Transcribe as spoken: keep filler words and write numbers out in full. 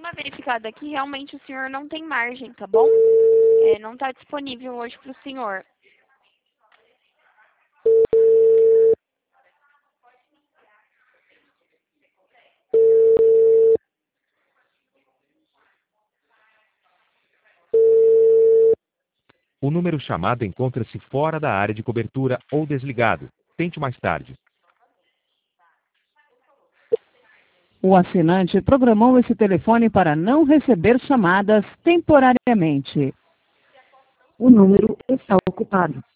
uma verificada aqui, realmente o senhor não tem margem, tá bom? É, não está disponível hoje para o senhor. O número chamado encontra-se fora da área de cobertura ou desligado. Tente mais tarde. O assinante programou esse telefone para não receber chamadas temporariamente. O número está ocupado.